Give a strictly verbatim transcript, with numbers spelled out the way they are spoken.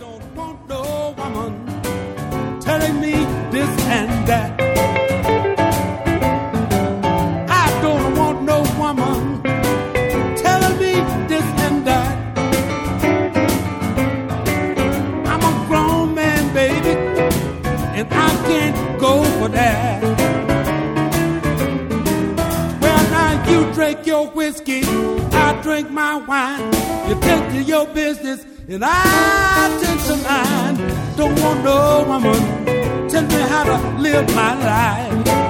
don't want no woman telling me this and that. I don't want no woman telling me this and that. I'm a grown man, baby, and I can't go for that. Well, now you drink your whiskey, I drink my wine. You take to your business, and I take to mine. Don't want no woman tell me how to live my life.